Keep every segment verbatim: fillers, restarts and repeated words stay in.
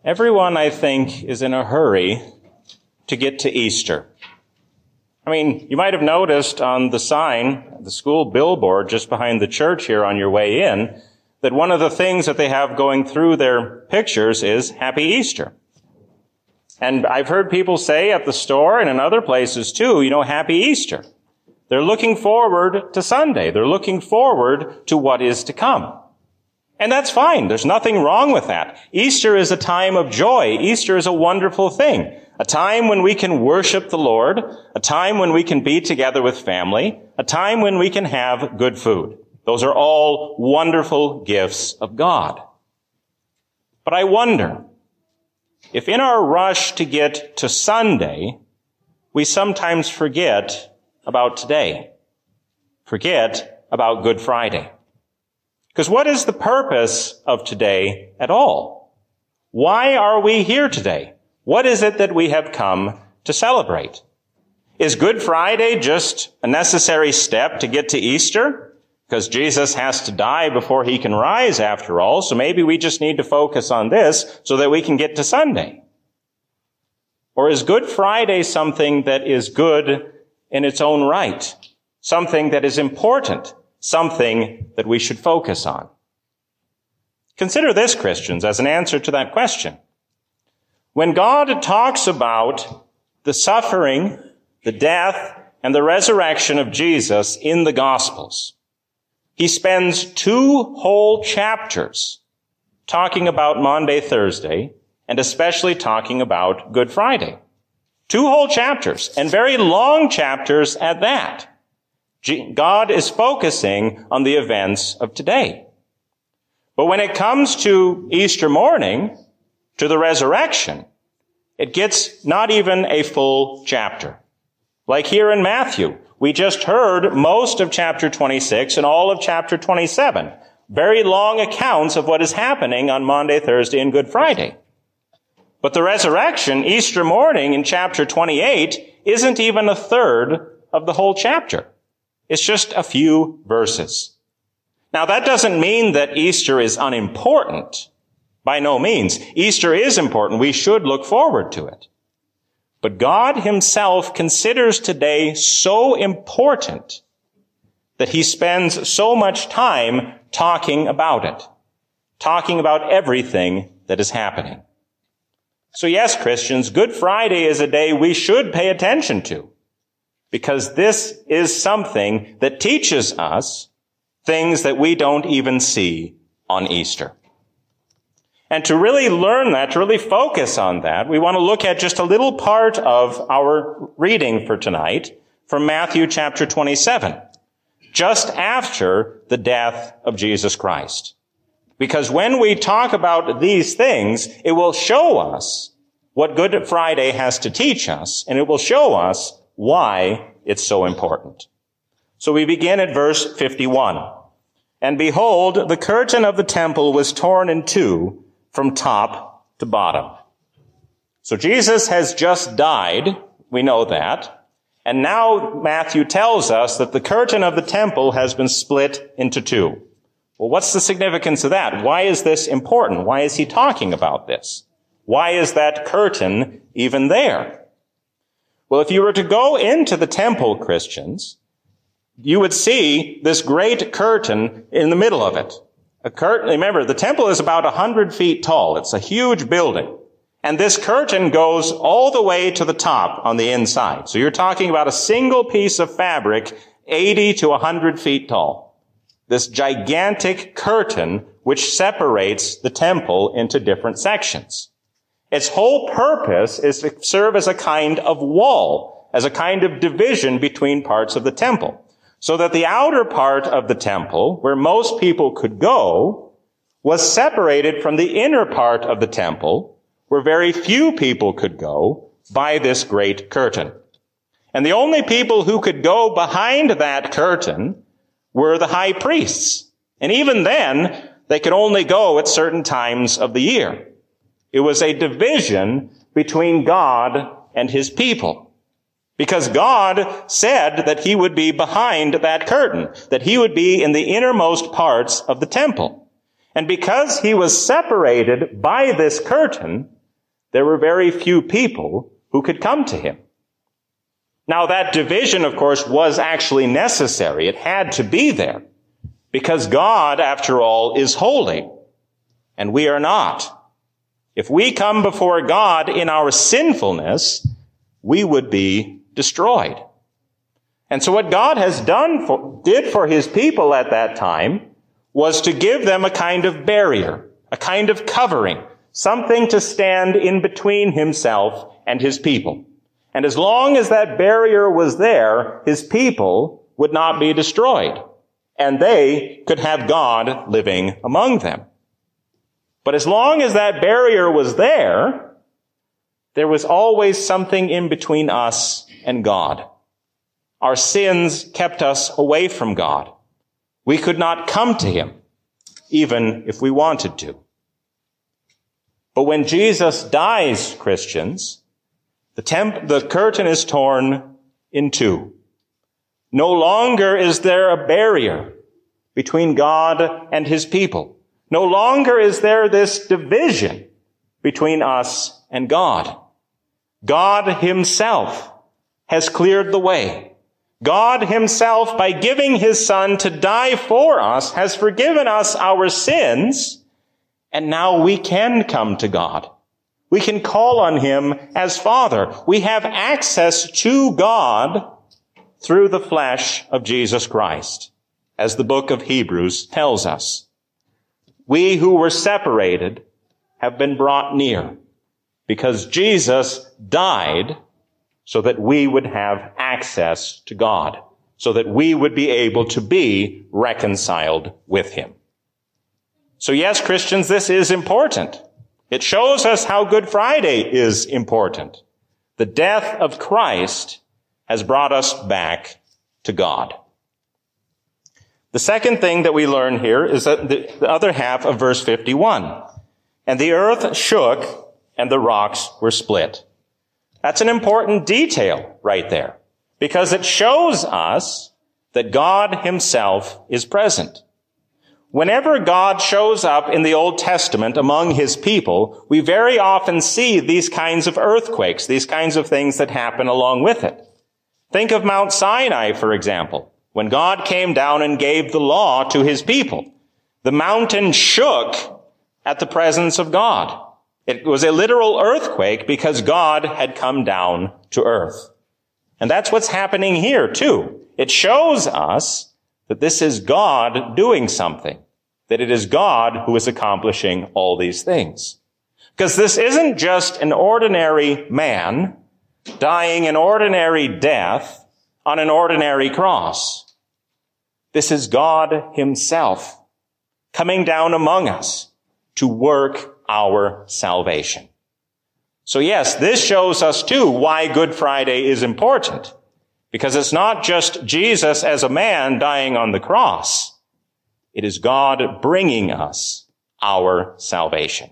Everyone, I think, is in a hurry to get to Easter. I mean, you might have noticed on the sign, the school billboard just behind the church here on your way in, that one of the things that they have going through their pictures is Happy Easter. And I've heard people say at the store and in other places too, you know, Happy Easter. They're looking forward to Sunday. They're looking forward to what is to come. And that's fine. There's nothing wrong with that. Easter is a time of joy. Easter is a wonderful thing. A time when we can worship the Lord. A time when we can be together with family. A time when we can have good food. Those are all wonderful gifts of God. But I wonder if in our rush to get to Sunday, we sometimes forget about today. Forget about Good Friday. Because what is the purpose of today at all? Why are we here today? What is it that we have come to celebrate? Is Good Friday just a necessary step to get to Easter? Because Jesus has to die before he can rise after all, so maybe we just need to focus on this so that we can get to Sunday. Or is Good Friday something that is good in its own right? Something that is important? Something that we should focus on? Consider this, Christians, as an answer to that question. When God talks about the suffering, the death, and the resurrection of Jesus in the Gospels, he spends two whole chapters talking about Maundy Thursday and especially talking about Good Friday. Two whole chapters, and very long chapters at that. God is focusing on the events of today. But when it comes to Easter morning, to the resurrection, it gets not even a full chapter. Like here in Matthew, we just heard most of chapter twenty-six and all of chapter twenty-seven. Very long accounts of what is happening on Maundy, Thursday, and Good Friday. But the resurrection, Easter morning in chapter twenty-eight, isn't even a third of the whole chapter. It's just a few verses. Now, that doesn't mean that Easter is unimportant. By no means. Easter is important. We should look forward to it. But God himself considers today so important that he spends so much time talking about it, talking about everything that is happening. So yes, Christians, Good Friday is a day we should pay attention to, because this is something that teaches us things that we don't even see on Easter. And to really learn that, to really focus on that, we want to look at just a little part of our reading for tonight from Matthew chapter twenty-seven, just after the death of Jesus Christ. Because when we talk about these things, it will show us what Good Friday has to teach us, and it will show us why it's so important. So we begin at verse fifty-one. And behold, the curtain of the temple was torn in two from top to bottom. So Jesus has just died. We know that. And now Matthew tells us that the curtain of the temple has been split into two. Well, what's the significance of that? Why is this important? Why is he talking about this? Why is that curtain even there? Well, if you were to go into the temple, Christians, you would see this great curtain in the middle of it. A curtain, remember, the temple is about a hundred feet tall. It's a huge building. And this curtain goes all the way to the top on the inside. So you're talking about a single piece of fabric, eighty to a hundred feet tall. This gigantic curtain which separates the temple into different sections. Its whole purpose is to serve as a kind of wall, as a kind of division between parts of the temple, so that the outer part of the temple, where most people could go, was separated from the inner part of the temple, where very few people could go, by this great curtain. And the only people who could go behind that curtain were the high priests. And even then, they could only go at certain times of the year. It was a division between God and his people. Because God said that he would be behind that curtain, that he would be in the innermost parts of the temple. And because he was separated by this curtain, there were very few people who could come to him. Now, that division, of course, was actually necessary. It had to be there because God, after all, is holy and we are not. If we come before God in our sinfulness, we would be destroyed. And so what God has done for, did for his people at that time was to give them a kind of barrier, a kind of covering, something to stand in between himself and his people. And as long as that barrier was there, his people would not be destroyed, and they could have God living among them. But as long as that barrier was there, there was always something in between us and God. Our sins kept us away from God. We could not come to him, even if we wanted to. But when Jesus dies, Christians, the, temp- the curtain is torn in two. No longer is there a barrier between God and his people. No longer is there this division between us and God. God himself has cleared the way. God himself, by giving his Son to die for us, has forgiven us our sins, and now we can come to God. We can call on him as Father. We have access to God through the flesh of Jesus Christ, as the book of Hebrews tells us. We who were separated have been brought near because Jesus died so that we would have access to God, so that we would be able to be reconciled with him. So yes, Christians, this is important. It shows us how Good Friday is important. The death of Christ has brought us back to God. The second thing that we learn here is that the, the other half of verse fifty-one. And the earth shook and the rocks were split. That's an important detail right there, because it shows us that God himself is present. Whenever God shows up in the Old Testament among his people, we very often see these kinds of earthquakes, these kinds of things that happen along with it. Think of Mount Sinai, for example, when God came down and gave the law to his people. The mountain shook at the presence of God. It was a literal earthquake because God had come down to earth. And that's what's happening here, too. It shows us that this is God doing something, that it is God who is accomplishing all these things. Because this isn't just an ordinary man dying an ordinary death on an ordinary cross. This is God himself coming down among us to work our salvation. So yes, this shows us too why Good Friday is important. Because it's not just Jesus as a man dying on the cross. It is God bringing us our salvation.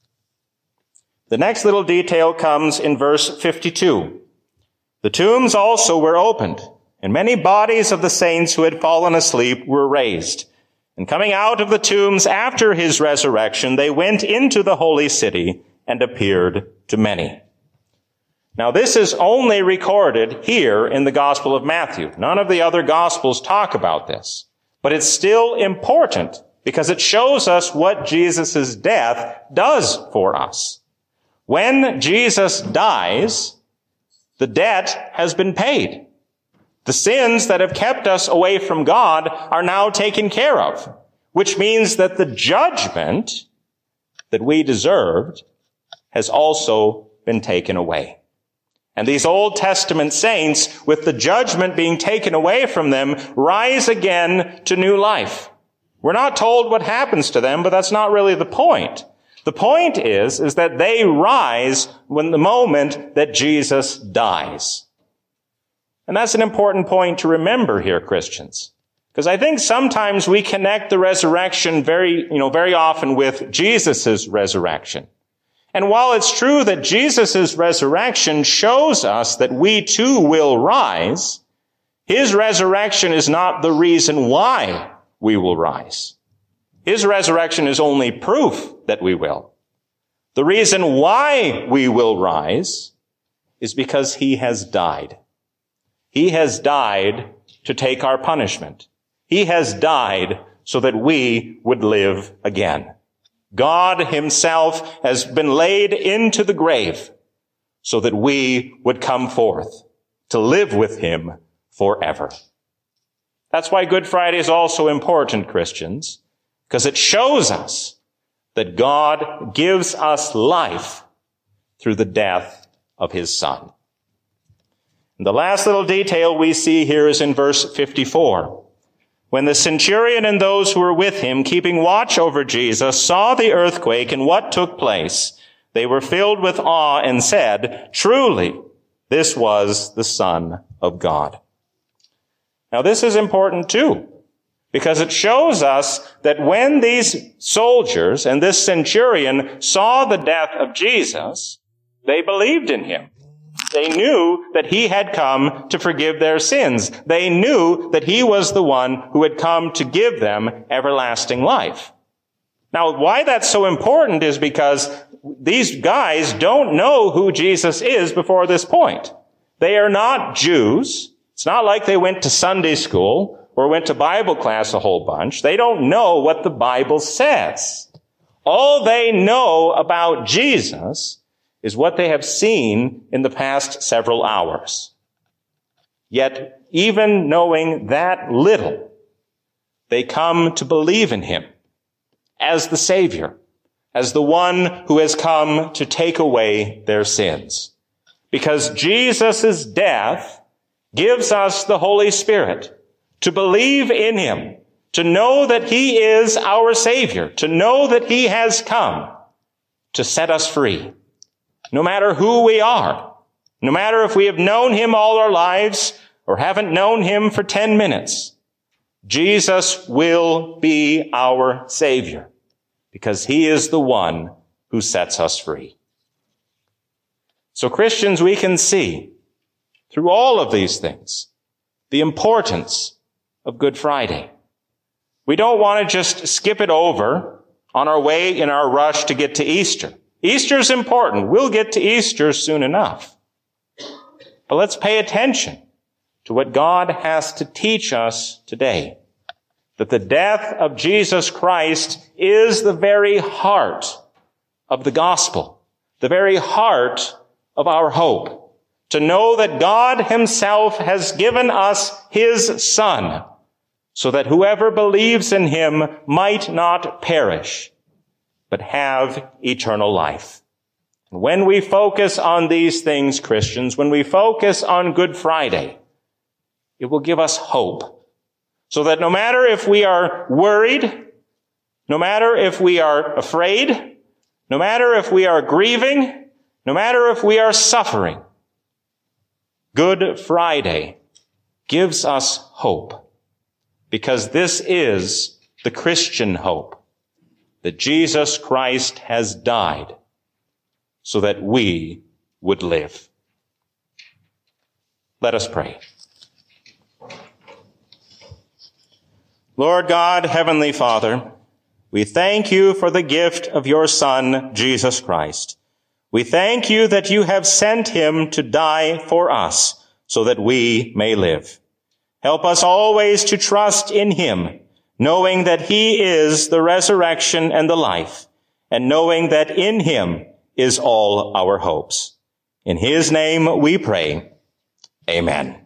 The next little detail comes in verse fifty-two. The tombs also were opened, and many bodies of the saints who had fallen asleep were raised. And coming out of the tombs after his resurrection, they went into the holy city and appeared to many. Now, this is only recorded here in the Gospel of Matthew. None of the other Gospels talk about this. But it's still important because it shows us what Jesus' death does for us. When Jesus dies, the debt has been paid. The sins that have kept us away from God are now taken care of, which means that the judgment that we deserved has also been taken away. And these Old Testament saints, with the judgment being taken away from them, rise again to new life. We're not told what happens to them, but that's not really the point. The point is, is that they rise when the moment that Jesus dies. And that's an important point to remember here, Christians. Because I think sometimes we connect the resurrection very, you know, very often with Jesus' resurrection. And while it's true that Jesus' resurrection shows us that we too will rise, his resurrection is not the reason why we will rise. His resurrection is only proof that we will. The reason why we will rise is because he has died. He has died to take our punishment. He has died so that we would live again. God himself has been laid into the grave so that we would come forth to live with him forever. That's why Good Friday is also important, Christians, because it shows us that God gives us life through the death of his Son. And the last little detail we see here is in verse fifty-four. When the centurion and those who were with him, keeping watch over Jesus, saw the earthquake and what took place, they were filled with awe and said, "Truly, this was the Son of God." Now, this is important too, because it shows us that when these soldiers and this centurion saw the death of Jesus, they believed in him. They knew that he had come to forgive their sins. They knew that he was the one who had come to give them everlasting life. Now, why that's so important is because these guys don't know who Jesus is before this point. They are not Jews. It's not like they went to Sunday school or went to Bible class a whole bunch. They don't know what the Bible says. All they know about Jesus is what they have seen in the past several hours. Yet, even knowing that little, they come to believe in him as the Savior, as the one who has come to take away their sins. Because Jesus' death gives us the Holy Spirit to believe in him, to know that he is our Savior, to know that he has come to set us free. No matter who we are, no matter if we have known him all our lives or haven't known him for ten minutes, Jesus will be our Savior because he is the one who sets us free. So Christians, we can see through all of these things the importance of Good Friday. We don't want to just skip it over on our way in our rush to get to Easter. Easter is important. We'll get to Easter soon enough. But let's pay attention to what God has to teach us today. That the death of Jesus Christ is the very heart of the gospel, the very heart of our hope. To know that God himself has given us his Son, so that whoever believes in him might not perish, but have eternal life. When we focus on these things, Christians, when we focus on Good Friday, it will give us hope. So that no matter if we are worried, no matter if we are afraid, no matter if we are grieving, no matter if we are suffering, Good Friday gives us hope. Because this is the Christian hope, that Jesus Christ has died so that we would live. Let us pray. Lord God, Heavenly Father, we thank you for the gift of your Son, Jesus Christ. We thank you that you have sent him to die for us so that we may live. Help us always to trust in him, knowing that he is the resurrection and the life, and knowing that in him is all our hopes. In his name we pray. Amen.